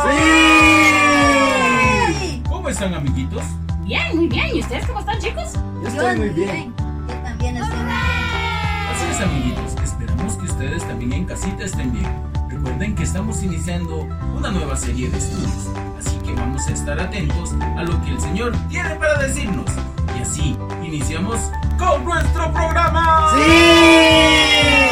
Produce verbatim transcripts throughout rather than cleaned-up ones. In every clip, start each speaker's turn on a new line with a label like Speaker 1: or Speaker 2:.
Speaker 1: ¡Sí! ¿Cómo están, amiguitos?
Speaker 2: Bien, muy bien. ¿Y ustedes cómo están, chicos?
Speaker 3: Yo estoy muy bien.
Speaker 4: Yo también estoy muy bien.
Speaker 1: Así es, amiguitos. Esperamos que ustedes también en casita estén bien. Recuerden que estamos iniciando una nueva serie de estudios. Así que vamos a estar atentos a lo que el Señor tiene para decirnos. Y así iniciamos con nuestro programa.
Speaker 3: ¡Sí!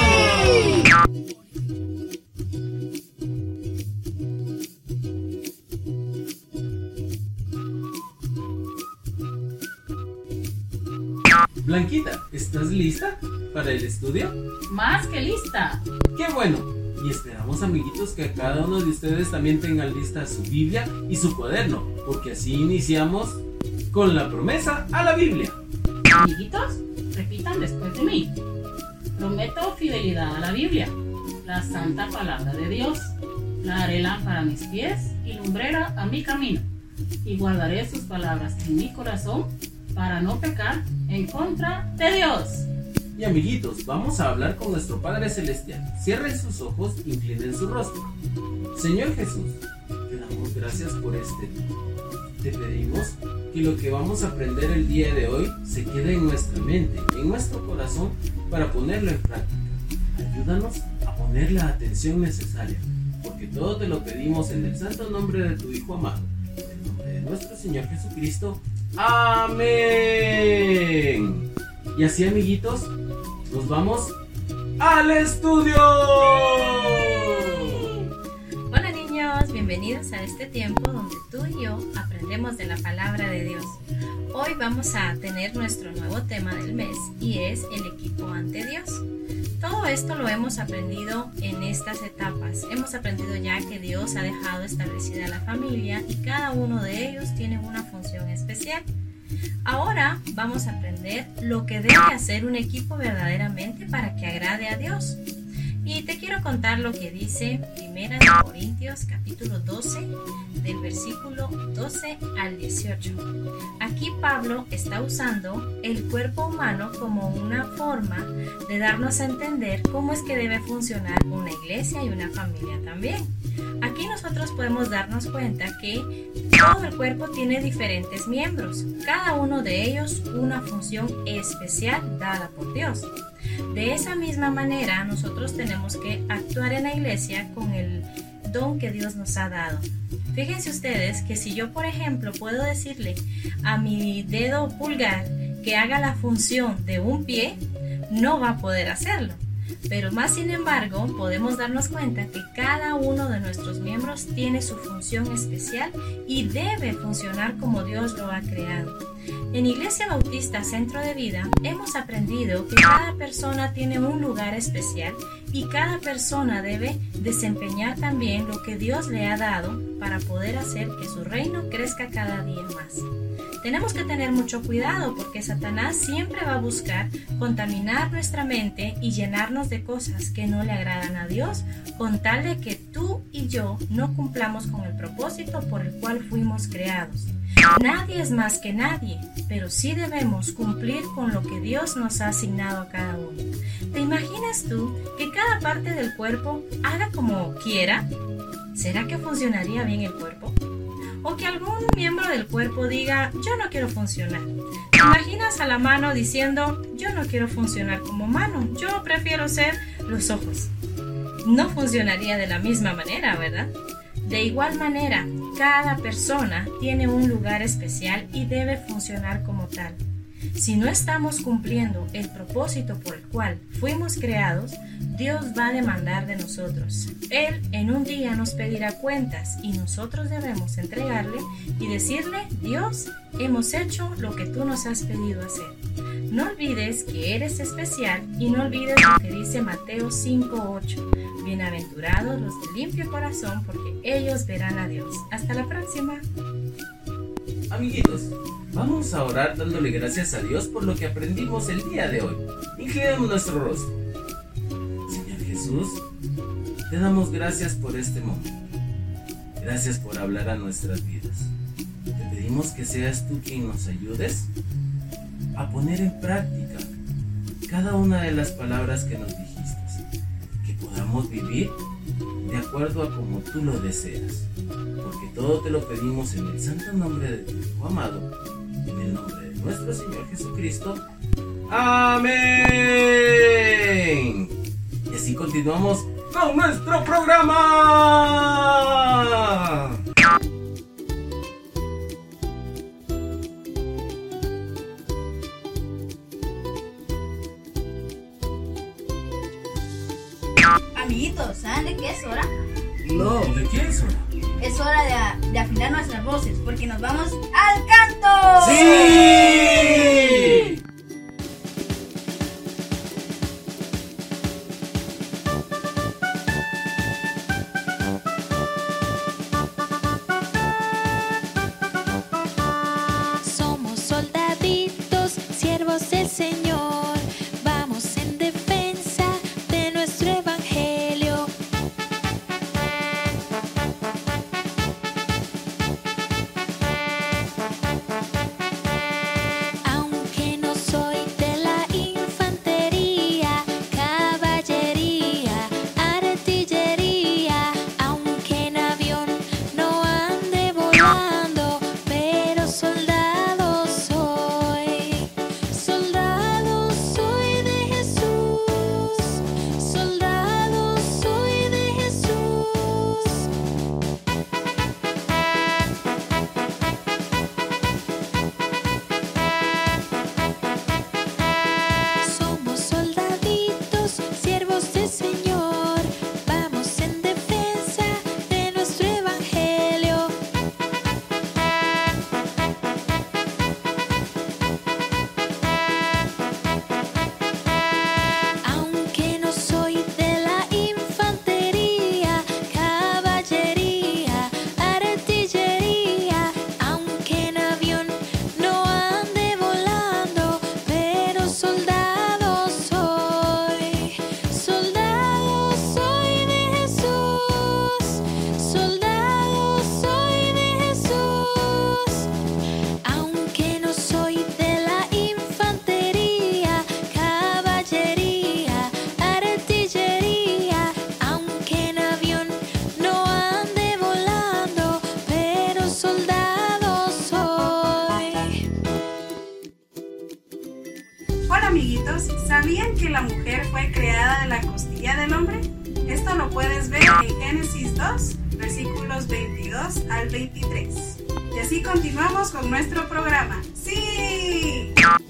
Speaker 1: Blanquita, ¿estás lista para el estudio?
Speaker 2: Más que lista.
Speaker 1: ¡Qué bueno! Y esperamos, amiguitos, que cada uno de ustedes también tenga lista su Biblia y su cuaderno, porque así iniciamos con la promesa a la Biblia.
Speaker 2: Amiguitos, repitan después de mí. Prometo fidelidad a la Biblia, la santa palabra de Dios. La haré lámpara a mis pies y lumbrera a mi camino. Y guardaré sus palabras en mi corazón para no pecar en contra de Dios.
Speaker 1: Y amiguitos, vamos a hablar con nuestro Padre Celestial. Cierren sus ojos, inclinen su rostro. Señor Jesús, te damos gracias por este día. Te pedimos que lo que vamos a aprender el día de hoy se quede en nuestra mente, en nuestro corazón, para ponerlo en práctica. Ayúdanos a poner la atención necesaria, porque todo te lo pedimos en el santo nombre de tu Hijo amado, en el nombre de nuestro Señor Jesucristo. ¡Amén! Y así, amiguitos, nos vamos al estudio.
Speaker 5: Hola niños, bienvenidos a este tiempo donde tú y yo aprendemos de la palabra de Dios. Hoy vamos a tener nuestro nuevo tema del mes y es el equipo ante Dios. Todo esto lo hemos aprendido en estas etapas. Hemos aprendido ya que Dios ha dejado establecida la familia y cada uno de ellos tiene una función especial. Ahora vamos a aprender lo que debe hacer un equipo verdaderamente para que agrade a Dios. Y te quiero contar lo que dice Primera de Corintios capítulo doce del versículo doce al dieciocho. Aquí Pablo está usando el cuerpo humano como una forma de darnos a entender cómo es que debe funcionar una iglesia y una familia también. Aquí nosotros podemos darnos cuenta que todo el cuerpo tiene diferentes miembros, cada uno de ellos una función especial dada por Dios. De esa misma manera nosotros tenemos que actuar en la iglesia con el don que Dios nos ha dado. Fíjense ustedes que si yo, por ejemplo, puedo decirle a mi dedo pulgar que haga la función de un pie, no va a poder hacerlo. Pero más sin embargo, podemos darnos cuenta que cada uno de nuestros miembros tiene su función especial y debe funcionar como Dios lo ha creado. En Iglesia Bautista Centro de Vida hemos aprendido que cada persona tiene un lugar especial y cada persona debe desempeñar también lo que Dios le ha dado para poder hacer que su reino crezca cada día más. Tenemos que tener mucho cuidado porque Satanás siempre va a buscar contaminar nuestra mente y llenarnos de cosas que no le agradan a Dios, con tal de que tú y yo no cumplamos con el propósito por el cual fuimos creados. Nadie es más que nadie, pero sí debemos cumplir con lo que Dios nos ha asignado a cada uno. ¿Te imaginas tú que cada parte del cuerpo haga como quiera? ¿Será que funcionaría bien el cuerpo? O que algún miembro del cuerpo diga, yo no quiero funcionar. ¿Te imaginas a la mano diciendo, yo no quiero funcionar como mano, yo prefiero ser los ojos? No funcionaría de la misma manera, ¿verdad? De igual manera, cada persona tiene un lugar especial y debe funcionar como tal. Si no estamos cumpliendo el propósito por el cual fuimos creados, Dios va a demandar de nosotros. Él en un día nos pedirá cuentas y nosotros debemos entregarle y decirle, Dios, hemos hecho lo que tú nos has pedido hacer. No olvides que eres especial y no olvides lo que dice Mateo cinco ocho. Bienaventurados los de limpio corazón porque ellos verán a Dios. Hasta la próxima.
Speaker 1: Amiguitos, vamos a orar dándole gracias a Dios por lo que aprendimos el día de hoy. Inclinemos nuestro rostro. Señor Jesús, te damos gracias por este momento. Gracias por hablar a nuestras vidas. Te pedimos que seas tú quien nos ayudes a poner en práctica cada una de las palabras que nos dijiste. Que podamos vivir de acuerdo a como tú lo deseas, porque todo te lo pedimos en el santo nombre de tu Hijo amado, en el nombre de nuestro Señor Jesucristo. ¡Amén! Y así continuamos con nuestro programa.
Speaker 4: Amiguitos, ¿saben de qué es hora?
Speaker 3: No.
Speaker 1: ¿De qué es hora?
Speaker 4: Es hora de, de afinar nuestras voces porque nos vamos al canto.
Speaker 1: ¡Sí!
Speaker 6: Somos soldaditos, siervos del Señor. Vamos en defensa de nuestro evangelio. Aunque no soy de la infantería, caballería, artillería, aunque en avión no ande volando, pero soldado soy, soldado soy de Jesús, soldado soy de Jesús. Somos soldaditos, siervos del Señor. Vamos en defensa de nuestro evangelio. Aunque no soy de la infantería, caballería, artillería, aunque en avión no ande volando, pero soldado soy, soldado soy de Jesús, soldado soy de Jesús. Aunque no soy de la infantería, caballería, artillería, aunque en avión no ande volando, pero soldado soy.
Speaker 7: Hola amiguitos, ¿sabían que la mujer fue creada de la costilla del hombre? Esto lo puedes ver en Génesis dos, versículos veintidós al veintitrés. Y así continuamos con nuestro programa. ¡Sí!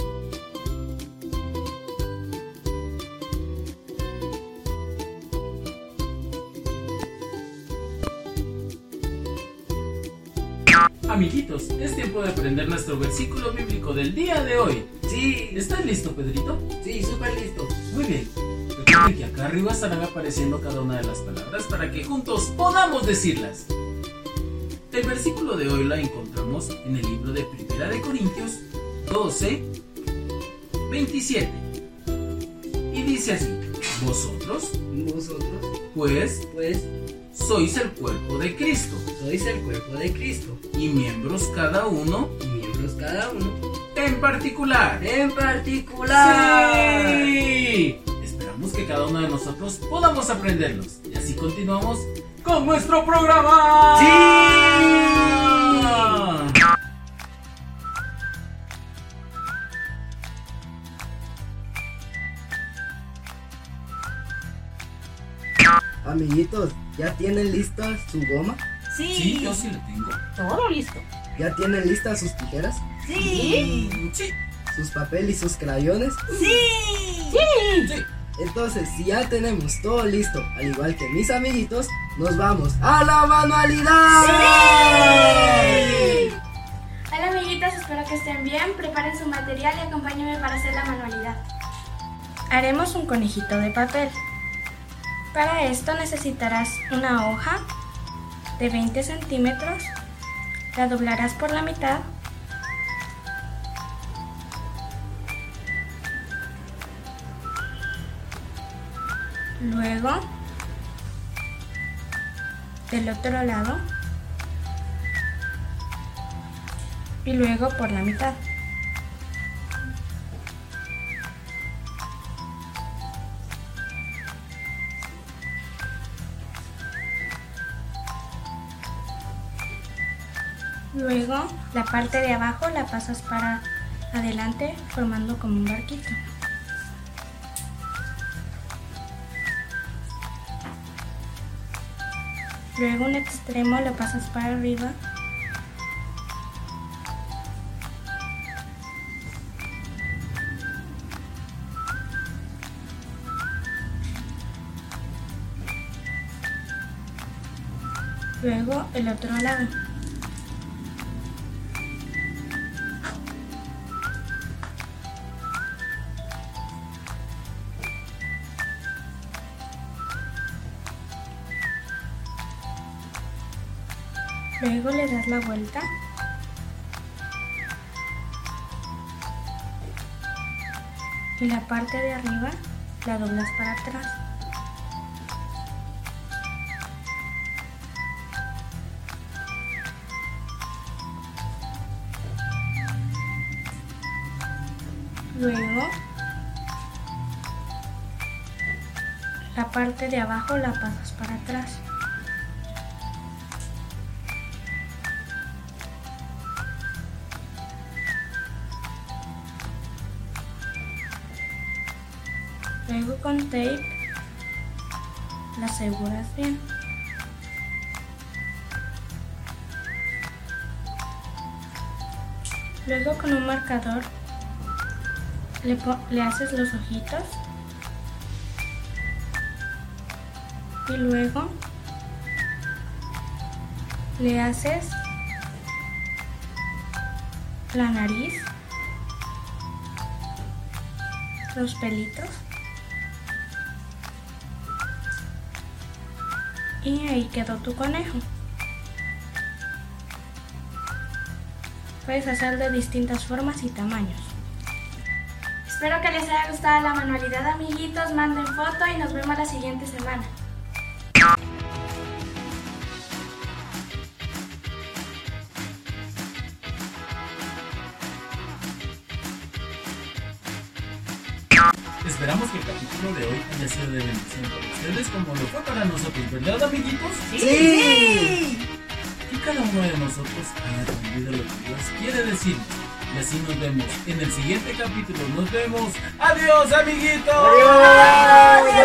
Speaker 1: Amiguitos, es tiempo de aprender nuestro versículo bíblico del día de hoy.
Speaker 3: Sí,
Speaker 1: ¿Estás listo, Pedrito?
Speaker 3: sí, súper listo.
Speaker 1: Muy bien. Recuerden que acá arriba estarán apareciendo cada una de las palabras para que juntos podamos decirlas. El versículo de hoy lo encontramos en el libro de Primera de Corintios doce, veintisiete. Y dice así: vosotros,
Speaker 3: Vosotros,
Speaker 1: pues,
Speaker 3: pues,
Speaker 1: sois el cuerpo de Cristo,
Speaker 3: sois el cuerpo de Cristo,
Speaker 1: y miembros cada uno
Speaker 3: y miembros cada uno
Speaker 1: en particular.
Speaker 3: en particular.
Speaker 1: ¡Sí! Esperamos que cada uno de nosotros podamos aprenderlos. Y así continuamos con nuestro programa.
Speaker 3: ¡Sí! Amiguitos, ¿ya tienen lista su goma?
Speaker 4: Sí.
Speaker 1: Sí, yo sí lo tengo.
Speaker 2: Todo listo.
Speaker 3: ¿Ya tienen listas sus tijeras?
Speaker 4: Sí.
Speaker 1: Sí,
Speaker 3: ¿Sus papel y sus crayones?
Speaker 4: Sí.
Speaker 1: sí.
Speaker 3: Entonces, si ya tenemos todo listo, al igual que mis amiguitos, nos vamos a la manualidad.
Speaker 4: Sí.
Speaker 8: Hola amiguitos, espero que estén bien. Preparen su material y acompáñenme para hacer la manualidad. Haremos un conejito de papel. Para esto necesitarás una hoja de veinte centímetros. La doblarás por la mitad. Luego, del otro lado. Y luego por la mitad. Luego, la parte de abajo la pasas para adelante formando como un barquito. Luego un extremo lo pasas para arriba. Luego el otro lado. Luego le das la vuelta. Y la parte de arriba la doblas para atrás. Luego la parte de abajo la pasas para atrás. Luego con tape la aseguras bien. Luego con un marcador le, le haces los ojitos y luego le haces la nariz, los pelitos. Y ahí quedó tu conejo. Puedes hacer de distintas formas y tamaños. Espero que les haya gustado la manualidad, amiguitos. Manden foto y nos vemos la siguiente semana.
Speaker 1: Esperamos que el capítulo de hoy haya sido de bendición para ustedes como lo fue para nosotros, ¿verdad, amiguitos?
Speaker 3: ¡Sí! ¡Sí!
Speaker 1: Que cada uno de nosotros haya aprendido lo que Dios quiere decir. Y así nos vemos en el siguiente capítulo. Nos vemos. ¡Adiós, amiguitos!
Speaker 3: ¡Adiós!